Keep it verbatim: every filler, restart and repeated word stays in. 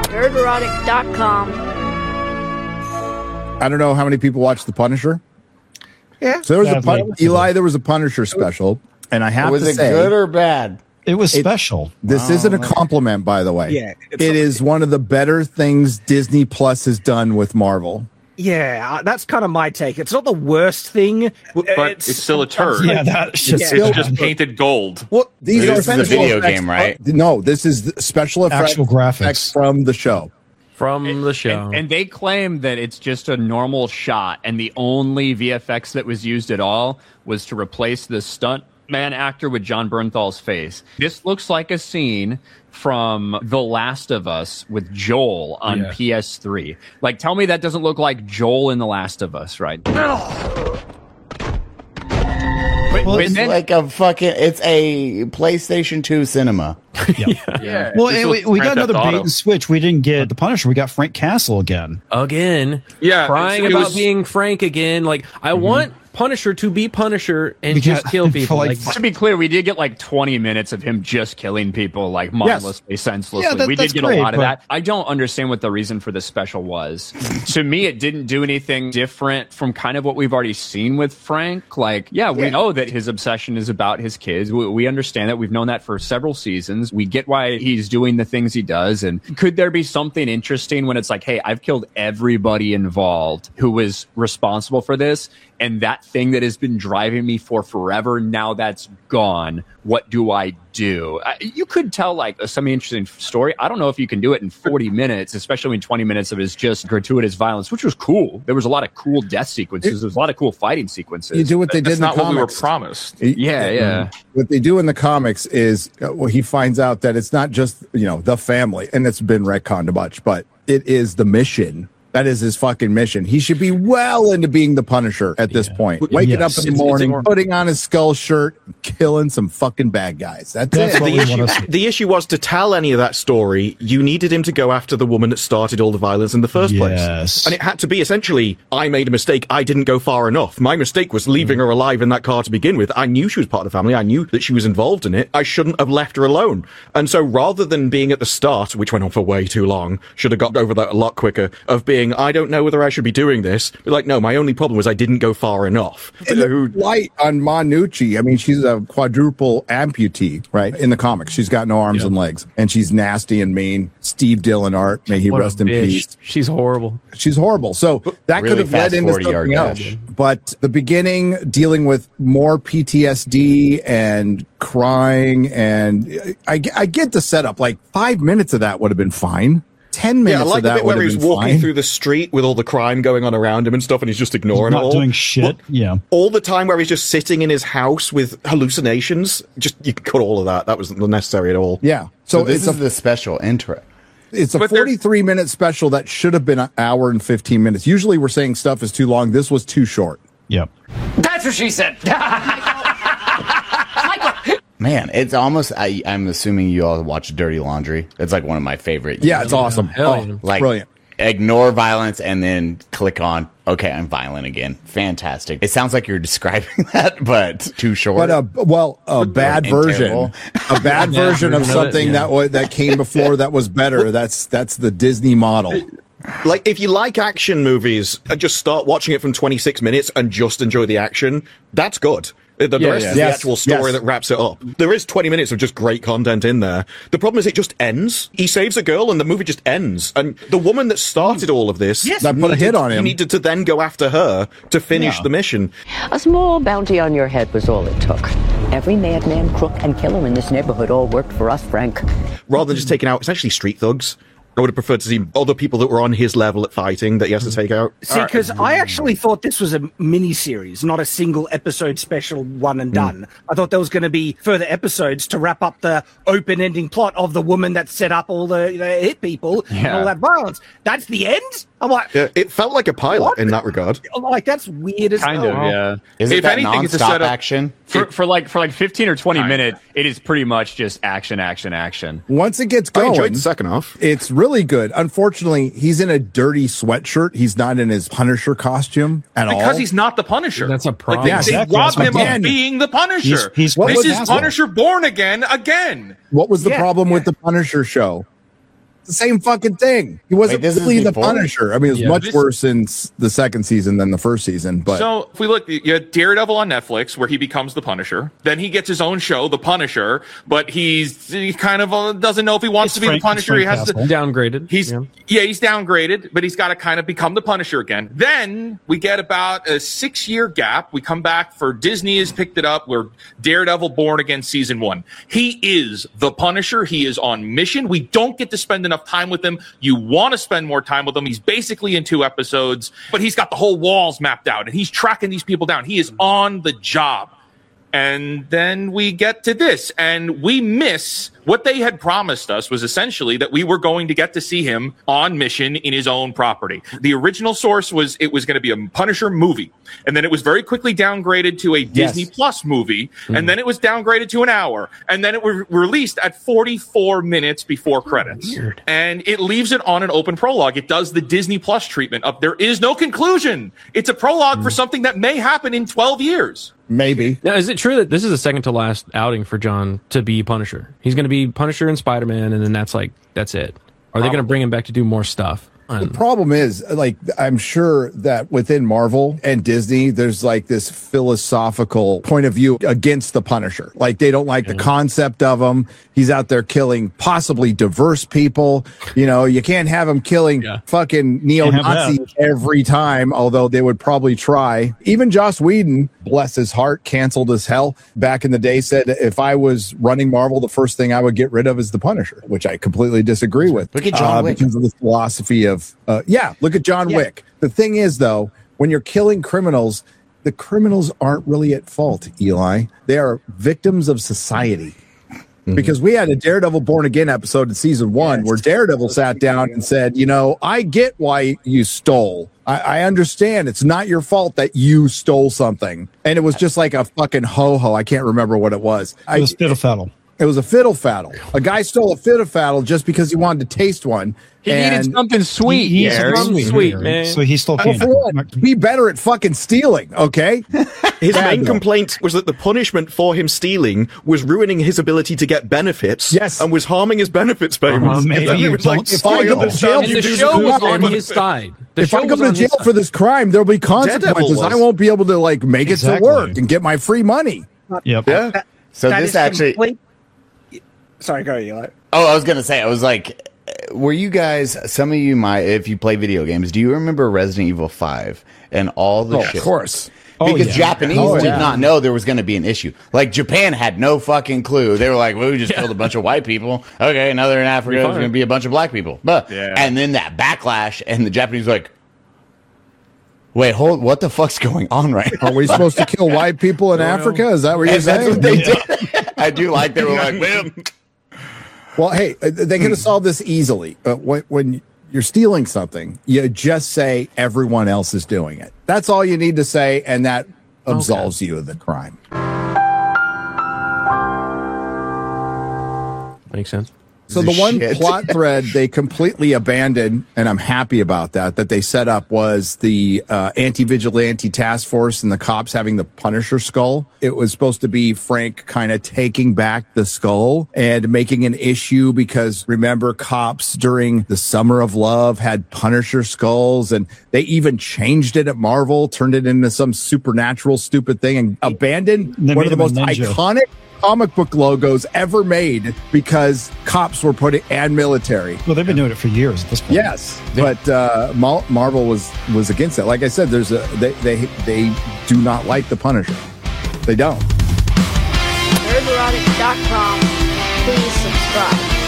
Nerdrotic dot com. I don't know how many people watch The Punisher. Yeah. So there was Yeah, a Pun- but- Eli. There was a Punisher special, and I have Was to it say, good or bad? It was It- special. this isn't a compliment, by the way. Yeah, it's it not- is one of the better things Disney Plus has done with Marvel. Yeah, uh, that's kind of my take. It's not the worst thing, but it's, still a turd. Yeah, that's just, It's still- just painted gold. Well, these This are is a special video effects game, right? from- no, this is the special effects, Actual graphics. effects from the show. From the show. And, and they claim that it's just a normal shot, and the only V F X that was used at all was to replace the stunt man actor with John Bernthal's face. This looks like a scene from The Last of Us with Joel on Yeah. P S three. Like, tell me that doesn't look like Joel in The Last of Us, right? But, Well, but It's then, like a fucking. It's a PlayStation two cinema. Yeah. Well, This and we, looks we Grand got another Theft bait Auto. and switch. We didn't get the Punisher. We got Frank Castle again. Again. Yeah, Crying it about was- being Frank again. Like, I want Punisher to be Punisher and We just got- kill for people. like Like, to be clear, we did get like twenty minutes of him just killing people, like mindlessly, senselessly. Yeah, that- we did that's get great, a lot of but- that. I don't understand what the reason for this special was. To me, it didn't do anything different from kind of what we've already seen with Frank. Like, yeah, we Yeah. know that his obsession is about his kids. We, we understand that. We've known that for several seasons. We get why he's doing the things he does. And could there be something interesting when it's like, hey, I've killed everybody involved who was responsible for this, and that thing that has been driving me for forever, now that's gone. What do I do? I, you could tell like a semi-interesting story. I don't know if you can do it in forty minutes, especially when twenty minutes of it is just gratuitous violence, which was cool. There was a lot of cool death sequences. There was a lot of cool fighting sequences. You do what they That's did in the not what we were comics. promised. Yeah, yeah. What they do in the comics is, uh, well, he finds out that it's not just, you know, the family, and it's been retconned a bunch, but it is the mission. That is his fucking mission. He should be well into being the Punisher at this point. Waking Yes. up in It's- the morning, it's- putting on his skull shirt, killing some fucking bad guys. That's, That's it. what the we issue, want to see. the issue was to tell any of that story, you needed him to go after the woman that started all the violence in the first Yes. place. And it had to be essentially, I made a mistake, I didn't go far enough. My mistake was leaving her alive in that car to begin with. I knew she was part of the family, I knew that she was involved in it. I shouldn't have left her alone. And so rather than being at the start, which went on for way too long, should have got over that a lot quicker, of being, I don't know whether I should be doing this. But like, no, my only problem was I didn't go far enough. And the light on Manucci. I mean, she's a quadruple amputee, right? In the comics, she's got no arms and legs, and she's nasty and mean. Steve Dillon art, may he what a rest in bitch. peace. She's horrible. She's horrible. So that Really could have led fast into forty yard something else. dash. But the beginning, dealing with more P T S D and crying, and I, I get the setup. Like five minutes of that would have been fine. Ten minutes Yeah, I like of the that bit would where have he's been walking fine. through the street with all the crime going on around him and stuff, and he's just ignoring Not it all. doing shit. But Yeah. all the time where he's just sitting in his house with hallucinations, just you can cut all of that. That wasn't necessary at all. Yeah. So, So, this it's is a the special intro. it's a But there- forty-three minute special that should have been an hour and fifteen minutes. Usually we're saying stuff is too long. This was too short. Yep. That's what she said. Man, it's almost. I, I'm assuming you all watch Dirty Laundry. It's like one of my favorite. Yeah, it's awesome. Hell Oh, yeah. like brilliant. ignore violence and then click on. Okay, I'm violent again. Fantastic. It sounds like you're describing that, but too short. But a well, a bad and version, terrible. a bad Yeah, version of version of it, something yeah. that was that came before that was better. That's that's the Disney model. Like, if you like action movies, uh, just start watching it from twenty-six minutes and just enjoy the action. That's good. The, the Yeah, rest yeah. is the Yes, actual story yes. that wraps it up. There is twenty minutes of just great content in there. The problem is it just ends. He saves a girl and the movie just ends. And the woman that started all of this, That put a hit on he him. needed to then go after her to finish Yeah. the mission. A small bounty on your head was all it took. Every madman, crook, and killer in this neighborhood all worked for us, Frank. Rather than just taking out essentially street thugs. I would have preferred to see other people that were on his level at fighting that he has to take out. See, because I actually thought this was a mini series, not a single episode special one and done. I thought there was going to be further episodes to wrap up the open ending plot of the woman that set up all the, the hit people and Yeah. all that violence. That's the end? I'm like, Yeah, it felt like a pilot What? in that regard. I'm like, that's weird as Kind hell. of, yeah. Is it If that anything, it's a non-stop setup- action? For, for like for like fifteen or twenty Kinda. minutes, it is pretty much just action, action, action. Once it gets I going, enjoyed the second half. it's really good. Unfortunately, he's in a dirty sweatshirt. He's not in his Punisher costume at all. Because he's not the Punisher. That's a problem. Like, they, Yeah, they exactly. robbed That's him my of point. being the Punisher. He's- he's- What this was is that? Punisher born again, again. What was the Yeah, problem with yeah. the Punisher show? the same fucking thing. He wasn't Wait, this is really the before? Punisher. I mean, it was Yeah. much This- worse in s- the second season than the first season. But So if we look, you had Daredevil on Netflix, where he becomes the Punisher. Then he gets his own show, The Punisher, but he's he kind of uh, doesn't know if he wants It's to be Frank- the Punisher. it's He Frank has to. Castle. Downgraded. He's yeah. yeah. he's downgraded, but he's got to kind of become the Punisher again. Then we get about a six-year gap. We come back for Disney has picked it up. Where Daredevil Born Again season one. He is the Punisher. He is on mission. We don't get to spend enough time with him. You want to spend more time with him. He's basically in two episodes, but he's got the whole walls mapped out and he's tracking these people down. He is on the job. And then we get to this, and we miss what they had promised us was essentially that we were going to get to see him on mission in his own property. The original source was it was going to be a Punisher movie, and then it was very quickly downgraded to a Disney Yes. Plus movie, and then it was downgraded to an hour, and then it was released at forty-four minutes before credits. Weird. And it leaves it on an open prologue. It does the Disney Plus treatment of there is no conclusion. It's a prologue for something that may happen in twelve years. maybe. Now, is it true that this is the second to last outing for John to be Punisher? He's going to be Punisher and Spider-Man, and then that's like that's it. Are they going to bring him back to do more stuff? The problem is, like, I'm sure that within Marvel and Disney, there's like this philosophical point of view against the Punisher. Like, they don't like the concept of him. He's out there killing possibly diverse people. You know, you can't have him killing Yeah. fucking neo-Nazis every time, although they would probably try. Even Joss Whedon, bless his heart, canceled as hell back in the day, said if I was running Marvel, the first thing I would get rid of is the Punisher, which I completely disagree with. Look at John uh, Wick. because of the philosophy of uh, yeah, look at John Wick. The thing is, though, when you're killing criminals, the criminals aren't really at fault, Eli. They are victims of society. Because we had a Daredevil Born Again episode in season one where Daredevil sat down and said, you know, I get why you stole. I, I understand it's not your fault that you stole something. And it was just like a fucking ho-ho. I can't remember what it was. It I, was fiddle faddle. it was a fiddle faddle. A guy stole a fiddle faddle just because he wanted to taste one. He and needed something sweet. He- he's Gary. sweet, Sweet, man. So he stole Well, candy. for what? Be better at fucking stealing, okay? His Bad main though. complaint was that the punishment for him stealing was ruining his ability to get benefits. Yes. And was harming his benefits payments. Uh-huh, maybe And he you was like, don't if I go to spoil. jail, And the you show do was nothing. on his side. The If show I go was to on his jail side. for this crime, there'll be consequences. was. I won't be able to like make it Exactly. to work and get my free money. Yep. Yeah. So That this is actually. complete- Sorry, go Eli. Oh, I was gonna say, I was like, were you guys? Some of you might, if you play video games, do you remember Resident Evil Five and all the Oh, shit? of course. Because yeah. Japanese Oh, did yeah. not know there was going to be an issue. Like Japan had no fucking clue. They were like, "Well, we just killed a bunch of white people. Okay, now they're in Africa. There's going to be a bunch of black people." But Yeah. and then that backlash, and the Japanese were like, "Wait, hold. What the fuck's going on right now?" Are we supposed to kill white people in Africa? Is that what you're And that's saying? what they did. I do like they were like, "Well, Well, hey, uh, they could have solved this easily. Uh, when, when you're stealing something, you just say everyone else is doing it. That's all you need to say, and that absolves you of the crime. Makes sense. So the one Shit. plot thread they completely abandoned, and I'm happy about that, that they set up was the uh, anti-vigilante task force and the cops having the Punisher skull. It was supposed to be Frank kind of taking back the skull and making an issue because remember cops during the Summer of Love had Punisher skulls, and they even changed it at Marvel, turned it into some supernatural stupid thing, and abandoned They one of made the him a most ninja. iconic comic book logos ever made because cops were putting and military. Well, they've been doing it for years at this point. Yes, but uh, Mar- Marvel was was against it. Like I said, there's a they they they do not like the Punisher. They don't. nerd erotic dot com. Please subscribe.